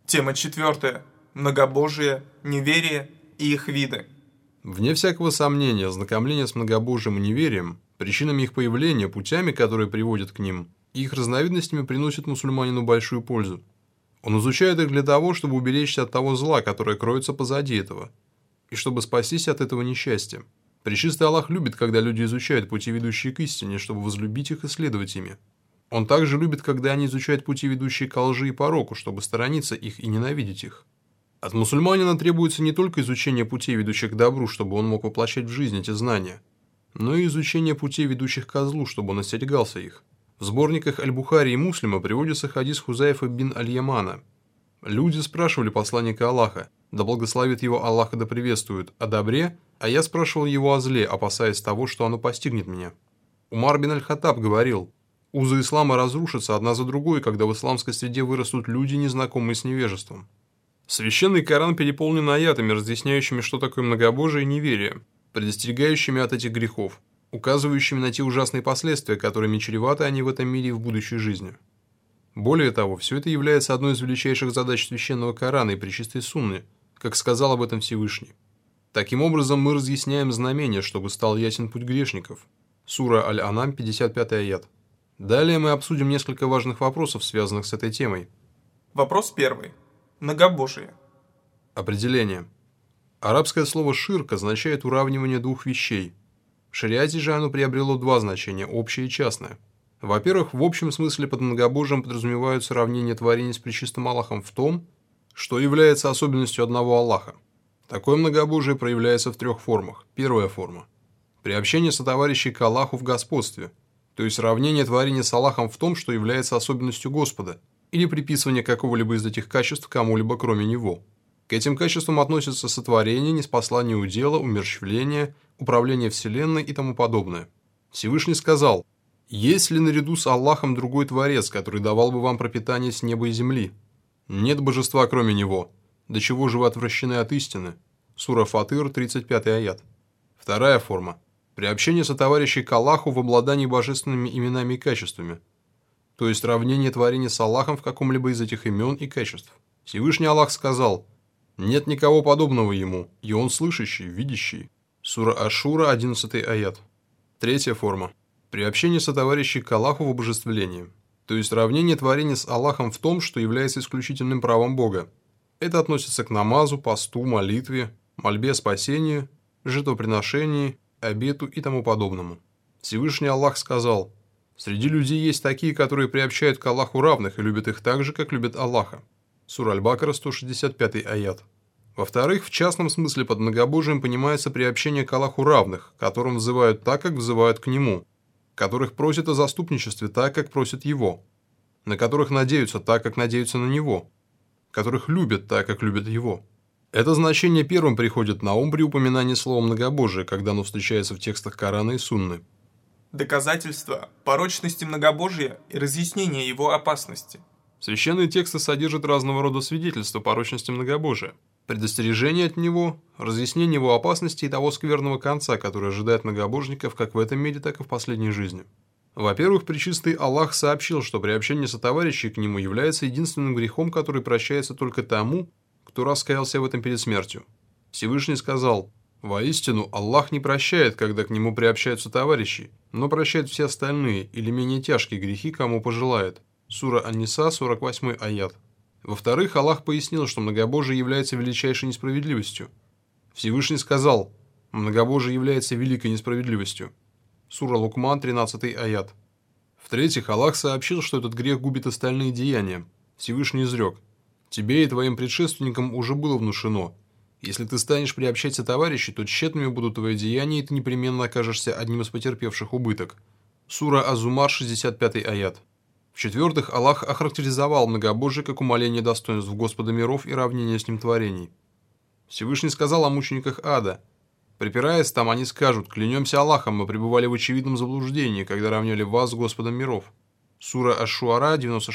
Тема 4. Многобожие, неверие и их виды. Вне всякого сомнения, ознакомление с многобожием и неверием, причинами их появления, путями, которые приводят к ним, и их разновидностями приносит мусульманину большую пользу. Он изучает их для того, чтобы уберечься от того зла, которое кроется позади этого, и чтобы спастись от этого несчастья. Пречистый Аллах любит, когда люди изучают пути, ведущие к истине, чтобы возлюбить их и следовать ими. Он также любит, когда они изучают пути, ведущие к лжи и пороку, чтобы сторониться их и ненавидеть их. От мусульманина требуется не только изучение путей, ведущих к добру, чтобы он мог воплощать в жизнь эти знания, но и изучение путей, ведущих к злу, чтобы он остерегался их. В сборниках Аль-Бухари и Муслима приводится хадис Хузайфа бин Аль-Ямана. Люди спрашивали посланника Аллаха, да благословит его Аллах и да приветствует, о добре, а я спрашивал его о зле, опасаясь того, что оно постигнет меня. Умар бин Аль-Хаттаб говорил: узы ислама разрушатся одна за другой, когда в исламской среде вырастут люди, незнакомые с невежеством. Священный Коран переполнен аятами, разъясняющими, что такое многобожие и неверие, предостерегающими от этих грехов, указывающими на те ужасные последствия, которыми чреваты они в этом мире и в будущей жизни. Более того, все это является одной из величайших задач священного Корана и пречистой Сунны, как сказал об этом Всевышний. Таким образом, мы разъясняем знамения, чтобы стал ясен путь грешников. Сура Аль-Анам, 55 аят. Далее мы обсудим несколько важных вопросов, связанных с этой темой. Вопрос 1. Многобожие. Определение. Арабское слово «ширк» означает уравнивание двух вещей. В шариате же оно приобрело два значения – общее и частное. Во-первых, в общем смысле под многобожием подразумевают сравнение творений с пречистым Аллахом в том, что является особенностью одного Аллаха. Такое многобожие проявляется в трех формах. Первая форма – приобщение сотоварищей к Аллаху в господстве, то есть сравнение творений с Аллахом в том, что является особенностью Господа, или приписывание какого-либо из этих качеств кому-либо кроме Него. К этим качествам относятся сотворение, ниспослание удела, умерщвление, управление Вселенной и тому подобное. Всевышний сказал: «Есть ли наряду с Аллахом другой Творец, который давал бы вам пропитание с неба и земли? Нет божества кроме Него. До чего же вы отвращены от истины?» Сура Фатыр, 35 аят. Вторая форма – приобщение сотоварищей к Аллаху в обладании божественными именами и качествами, то есть равнение творения с Аллахом в каком-либо из этих имен и качеств. Всевышний Аллах сказал: «Нет никого подобного Ему, и Он слышащий, видящий». Сура Аш-Шура, 11 аят. Третья форма – приобщение сотоварищей к Аллаху в обожествлении, то есть равнение творения с Аллахом в том, что является исключительным правом Бога. Это относится к намазу, посту, молитве, мольбе о спасении, жертвоприношении, обету и тому подобному. Всевышний Аллах сказал: «Среди людей есть такие, которые приобщают к Аллаху равных и любят их так же, как любят Аллаха». Сура Аль-Бакара, 165 аят. Во-вторых, в частном смысле под многобожием понимается приобщение к Аллаху равных, которым взывают так, как взывают к Нему, которых просят о заступничестве так, как просят Его, на которых надеются так, как надеются на Него, которых любят так, как любят Его. Это значение первым приходит на ум при упоминании слова «многобожие», когда оно встречается в текстах Корана и Сунны. Доказательства порочности многобожия и разъяснение его опасности. Священные тексты содержат разного рода свидетельства порочности многобожия, предостережение от него, разъяснение его опасности и того скверного конца, который ожидает многобожников как в этом мире, так и в последней жизни. Во-первых, пречистый Аллах сообщил, что приобщение сотоварищей к нему является единственным грехом, который прощается только тому, кто раскаялся в этом перед смертью. Всевышний сказал: «Воистину, Аллах не прощает, когда к нему приобщаются товарищи, но прощает все остальные или менее тяжкие грехи, кому пожелает». Сура Ан-Ниса, 48 аят. Во-вторых, Аллах пояснил, что многобожие является величайшей несправедливостью. Всевышний сказал: «Многобожие является великой несправедливостью». Сура Лукман, 13 аят. В-третьих, Аллах сообщил, что этот грех губит остальные деяния. Всевышний изрек: «Тебе и твоим предшественникам уже было внушено. Если ты станешь приобщать сотоварищей, то тщетными будут твои деяния, и ты непременно окажешься одним из потерпевших убыток». Сура Az-Зумар, 65 аят. В-четвертых, Аллах охарактеризовал многобожие как умаление достоинств Господа миров и равнение с ним творений. Всевышний сказал о мучениках ада: «Припираясь там, они скажут: клянемся Аллахом, мы пребывали в очевидном заблуждении, когда равняли вас с Господом миров». Сура Аш-Шуара,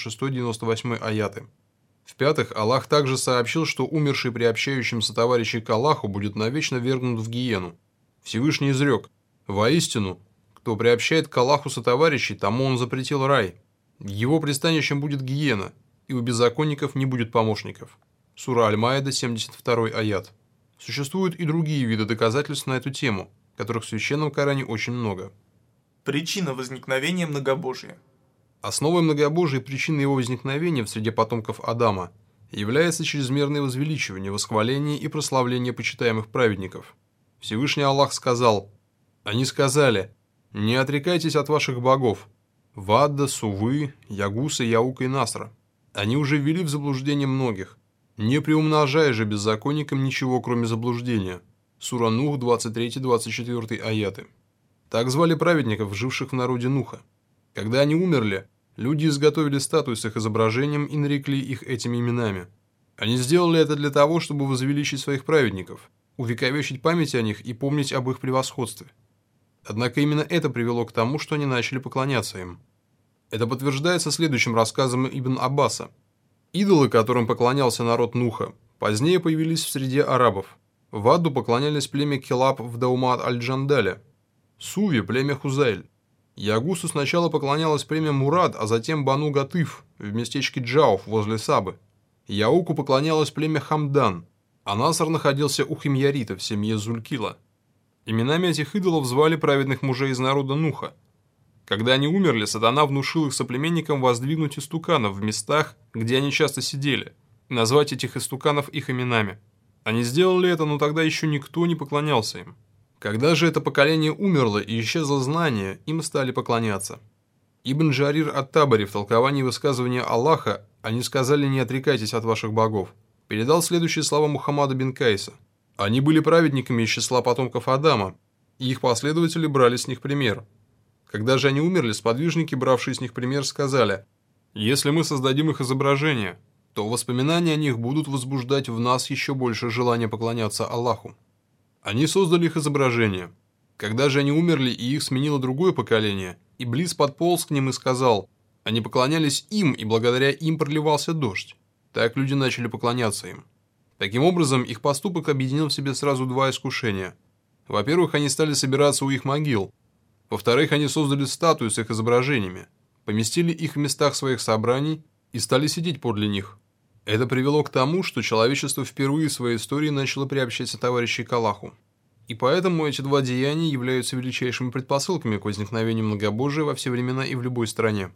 96-98 аяты. В-пятых, Аллах также сообщил, что умерший приобщающимся товарищей к Аллаху будет навечно вергнут в гиену. Всевышний изрек: «Воистину, кто приобщает к Аллаху сотоварищей, тому он запретил рай. Его пристанищем будет гиена, и у беззаконников не будет помощников. Сура Аль-Маида, 72 аят. Существуют и другие виды доказательств на эту тему, которых в Священном Коране очень много. Причина возникновения многобожия. Основой многобожия и причиной его возникновения в среде потомков Адама является чрезмерное возвеличивание, восхваление и прославление почитаемых праведников. Всевышний Аллах сказал: «Они сказали: не отрекайтесь от ваших богов, Вадда, Сувы, Ягуса, Яука и Насра. Они уже ввели в заблуждение многих. Не приумножай же беззаконникам ничего, кроме заблуждения». Сура Нух, 23-24 аяты. Так звали праведников, живших в народе Нуха. Когда они умерли, люди изготовили статуи с их изображением и нарекли их этими именами. Они сделали это для того, чтобы возвеличить своих праведников, увековечить память о них и помнить об их превосходстве. Однако именно это привело к тому, что они начали поклоняться им. Это подтверждается следующим рассказом Ибн Аббаса. Идолы, которым поклонялся народ Нуха, позднее появились в среде арабов. Вадду поклонялись племя Килаб в Даумат-аль-Джандале, Суве – племя Хузайль. Ягусу сначала поклонялось племя Мурад, а затем Бану Гатыф в местечке Джауф возле Сабы. Яуку поклонялось племя Хамдан, а Наср находился у химьяритов в семье Зулькила. Именами этих идолов звали праведных мужей из народа Нуха. Когда они умерли, сатана внушил их соплеменникам воздвигнуть истуканов в местах, где они часто сидели, и назвать этих истуканов их именами. Они сделали это, но тогда еще никто не поклонялся им. Когда же это поколение умерло и исчезло знание, им стали поклоняться. Ибн Джарир ат-Табари в толковании высказывания Аллаха «Они сказали: не отрекайтесь от ваших богов», передал следующие слова Мухаммада бин Кайса. Они были праведниками из числа потомков Адама, и их последователи брали с них пример. Когда же они умерли, сподвижники, бравшие с них пример, сказали: «Если мы создадим их изображение, то воспоминания о них будут возбуждать в нас еще больше желания поклоняться Аллаху». Они создали их изображение. Когда же они умерли и их сменило другое поколение, Иблис подполз к ним и сказал: «Они поклонялись им, и благодаря им проливался дождь». Так люди начали поклоняться им. Таким образом, их поступок объединил в себе сразу два искушения. Во-первых, они стали собираться у их могил. Во-вторых, они создали статуи с их изображениями, поместили их в местах своих собраний и стали сидеть подле них. Это привело к тому, что человечество впервые в своей истории начало приобщать сотоварищей к Аллаху. И поэтому эти два деяния являются величайшими предпосылками к возникновению многобожия во все времена и в любой стране.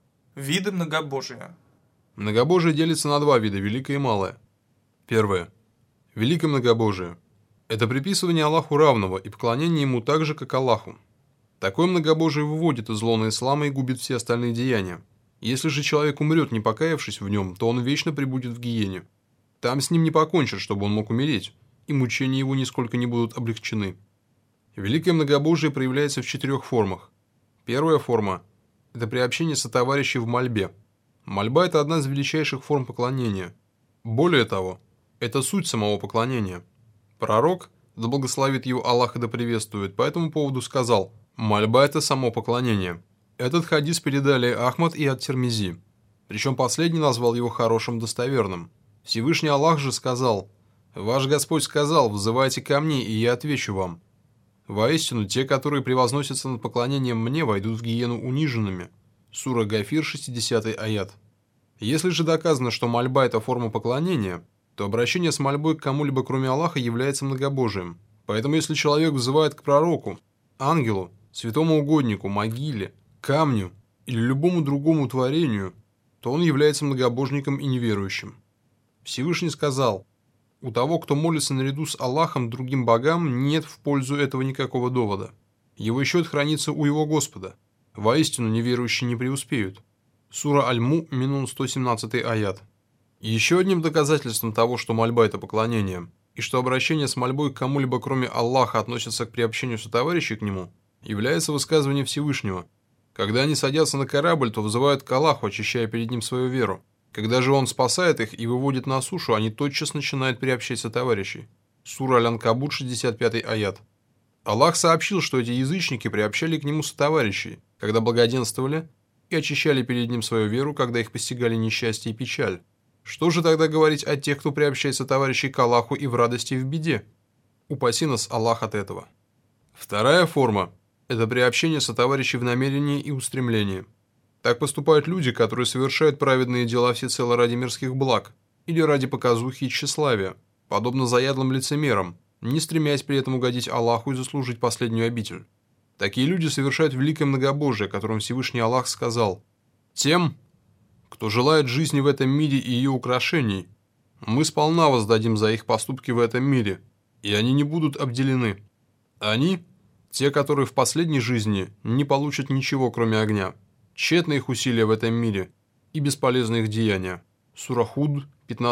Виды многобожия. Многобожие делится на два вида – великое и малое. Первое. Великое многобожие. Это приписывание Аллаху равного и поклонение Ему так же, как Аллаху. Такое многобожие выводит из лона ислама и губит все остальные деяния. Если же человек умрет, не покаявшись в нем, то он вечно пребудет в гиене. Там с ним не покончат, чтобы он мог умереть, и мучения его нисколько не будут облегчены. Великое многобожие проявляется в 4 формах. Первая форма – это приобщение сотоварищей в мольбе. Мольба – это одна из величайших форм поклонения. Более того, это суть самого поклонения. Пророк, да благословит его Аллах и да приветствует, по этому поводу сказал: «Мольба – это само поклонение». Этот хадис передали Ахмад и ат-Тирмизи, причем последний назвал его хорошим достоверным. Всевышний Аллах же сказал: «Ваш Господь сказал: взывайте ко мне, и я отвечу вам. Воистину, те, которые превозносятся над поклонением мне, войдут в гиену униженными». Сура Гафир, 60 аят. Если же доказано, что мольба – это форма поклонения, то обращение с мольбой к кому-либо кроме Аллаха является многобожием. Поэтому если человек взывает к пророку, ангелу, святому угоднику, могиле, камню или любому другому творению, то он является многобожником и неверующим. Всевышний сказал: «У того, кто молится наряду с Аллахом другим богам, нет в пользу этого никакого довода. Его счет хранится у его Господа. Воистину неверующие не преуспеют». Сура Аль-Му'минун, 117 аят. Еще одним доказательством того, что мольба – это поклонение, и что обращение с мольбой к кому-либо кроме Аллаха относится к приобщению сотоварищей к нему, является высказывание Всевышнего: «Когда они садятся на корабль, то взывают к Аллаху, очищая перед ним свою веру. Когда же Он спасает их и выводит на сушу, они тотчас начинают приобщать сотоварищей». Сура Аль-Анкабут, 65 аят. Аллах сообщил, что эти язычники приобщали к Нему сотоварищей, когда благоденствовали, и очищали перед Ним свою веру, когда их постигали несчастье и печаль. Что же тогда говорить о тех, кто приобщает сотоварищей к Аллаху и в радости, и в беде? Упаси нас Аллах от этого. Вторая форма – это приобщение сотоварищей в намерении и устремлении. Так поступают люди, которые совершают праведные дела всецело ради мирских благ или ради показухи и тщеславия, подобно заядлым лицемерам, не стремясь при этом угодить Аллаху и заслужить последнюю обитель. Такие люди совершают великое многобожие, о котором Всевышний Аллах сказал: «Тем, кто желает жизни в этом мире и ее украшений, мы сполна воздадим за их поступки в этом мире, и они не будут обделены. Они, те, которые в последней жизни не получат ничего, кроме огня. Тщетны их усилия в этом мире и бесполезны их деяния». Сура Худ,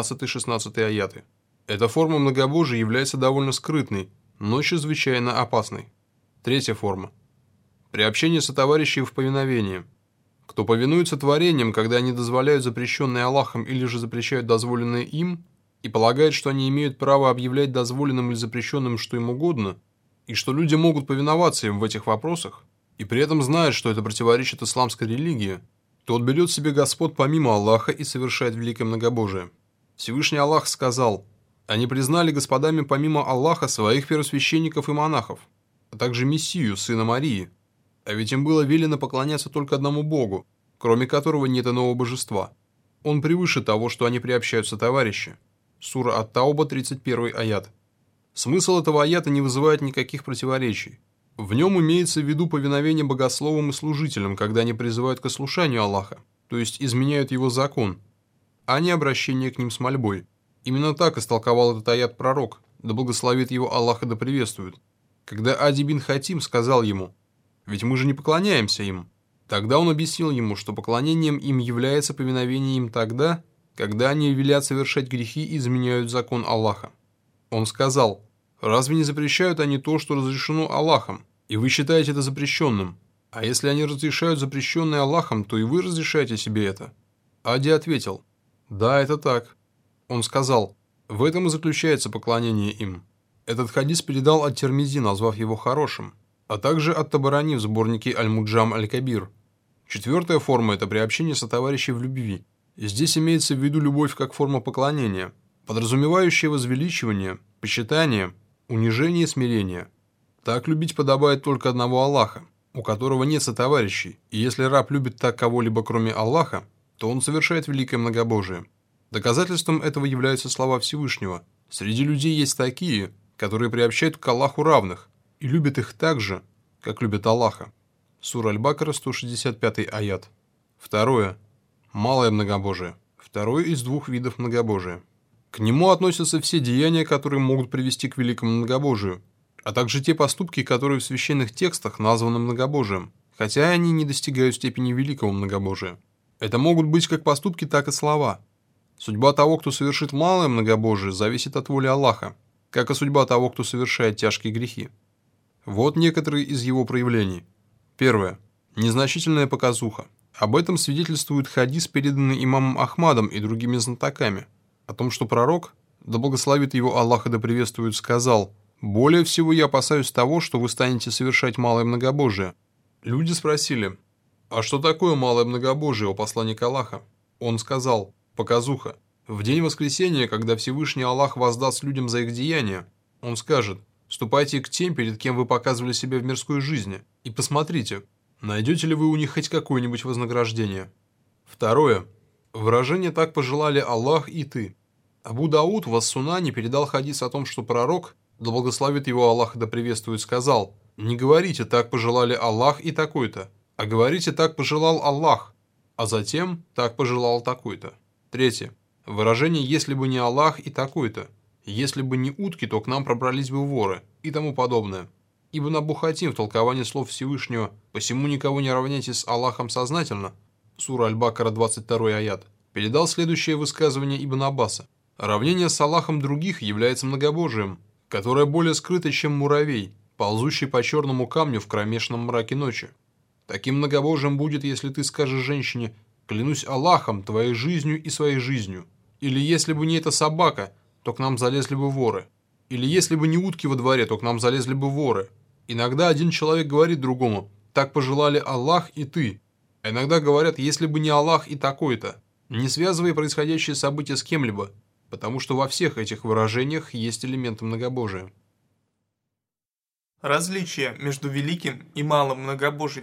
15-16 аяты. Эта форма многобожия является довольно скрытной, но чрезвычайно опасной. Третья форма. Приобщение сотоварищей в повиновении. Кто повинуется творениям, когда они дозволяют запрещенное Аллахом или же запрещают дозволенное им, и полагает, что они имеют право объявлять дозволенным или запрещенным что им угодно, и что люди могут повиноваться им в этих вопросах, и при этом знает, что это противоречит исламской религии, тот берет себе господ помимо Аллаха и совершает великое многобожие. Всевышний Аллах сказал: «Они признали господами помимо Аллаха своих первосвященников и монахов, а также Мессию, сына Марии. А ведь им было велено поклоняться только одному Богу, кроме которого нет иного божества. Он превыше того, что они приобщаются товарищи». Сура Ат-Тауба, 31 аят. Смысл этого аята не вызывает никаких противоречий. В нем имеется в виду повиновение богословам и служителям, когда они призывают к ослушанию Аллаха, то есть изменяют его закон, а не обращение к ним с мольбой. Именно так истолковал этот аят пророк, да благословит его Аллах и да приветствует, когда Ади бин Хатим сказал ему: «Ведь мы же не поклоняемся им». Тогда он объяснил ему, что поклонением им является повиновение им тогда, когда они велят совершать грехи и изменяют закон Аллаха. Он сказал: «Разве не запрещают они то, что разрешено Аллахом, и вы считаете это запрещенным? А если они разрешают запрещенное Аллахом, то и вы разрешаете себе это?» Ади ответил: «Да, это так». Он сказал: «В этом и заключается поклонение им». Этот хадис передал ат-Тирмизи, назвав его хорошим, а также ат-Табарани в сборнике Аль-Муджам Аль-Кабир. Четвертая форма – это приобщение сотоварищей в любви. Здесь имеется в виду любовь как форма поклонения, подразумевающая возвеличивание, почитание, унижение и смирение. Так любить подобает только одного Аллаха, у которого нет сотоварищей, и если раб любит так кого-либо кроме Аллаха, то он совершает великое многобожие. Доказательством этого являются слова Всевышнего: «Среди людей есть такие, которые приобщают к Аллаху равных и любят их так же, как любят Аллаха». Сура Аль-Бакара, 165 аят. Второе. Малое многобожие. Второе из двух видов многобожия. К нему относятся все деяния, которые могут привести к великому многобожию, а также те поступки, которые в священных текстах названы многобожием, хотя они не достигают степени великого многобожия. Это могут быть как поступки, так и слова. Судьба того, кто совершит малое многобожие, зависит от воли Аллаха, как и судьба того, кто совершает тяжкие грехи. Вот некоторые из его проявлений. Первое. Незначительная показуха. Об этом свидетельствует хадис, переданный имамом Ахмадом и другими знатоками, о том, что пророк, да благословит его Аллах и да приветствует, сказал: «Более всего я опасаюсь того, что вы станете совершать малое многобожие». Люди спросили: «А что такое малое многобожие, о посланник Аллаха?» Он сказал: «Показуха. В день воскресения, когда Всевышний Аллах воздаст людям за их деяния, он скажет: ступайте к тем, перед кем вы показывали себя в мирской жизни, и посмотрите, найдете ли вы у них хоть какое-нибудь вознаграждение». Второе. Выражение «так пожелали Аллах и ты». Абу Дауд в Ас-Сунане передал хадис о том, что пророк, да благословит его Аллах и да приветствует, сказал: «Не говорите «так пожелали Аллах и такой-то», а говорите «так пожелал Аллах», а затем «так пожелал такой-то». Третье. Выражение «если бы не Аллах и такой-то», «если бы не утки, то к нам пробрались бы воры» и тому подобное. Ибн Абу Хатим в толковании слов Всевышнего «посему никого не равняйте с Аллахом сознательно» Сура Аль-Бакара, 22 аят, передал следующее высказывание Ибн Аббаса: «Равнение с Аллахом других является многобожием, которое более скрыто, чем муравей, ползущий по черному камню в кромешном мраке ночи. Таким многобожием будет, если ты скажешь женщине: клянусь Аллахом, твоей жизнью и своей жизнью. Или если бы не эта собака, то к нам залезли бы воры. Или если бы не утки во дворе, то к нам залезли бы воры». Иногда один человек говорит другому: «Так пожелали Аллах и ты». А иногда говорят: «если бы не Аллах и такой-то», не связывая происходящее событие с кем-либо, потому что во всех этих выражениях есть элементы многобожия. Различие между великим и малым многобожием.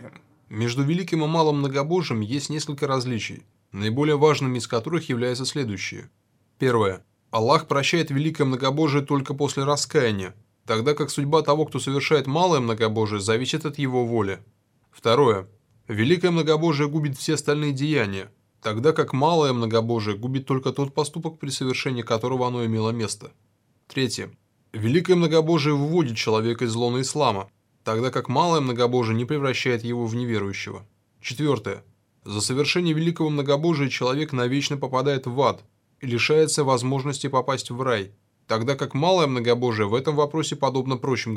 Между великим и малым многобожием есть несколько различий, наиболее важными из которых являются следующие. Первое. Аллах прощает великое многобожие только после раскаяния, тогда как судьба того, кто совершает малое многобожие, зависит от его воли. Второе. Великое многобожие губит все остальные деяния, тогда как малое многобожие губит только тот поступок, при совершении которого оно имело место. Третье. Великое многобожие выводит человека из лона ислама, тогда как малое многобожие не превращает его в неверующего. Четвертое. За совершение великого многобожия человек навечно попадает в ад и лишается возможности попасть в рай, тогда как малое многобожие в этом вопросе подобно прочим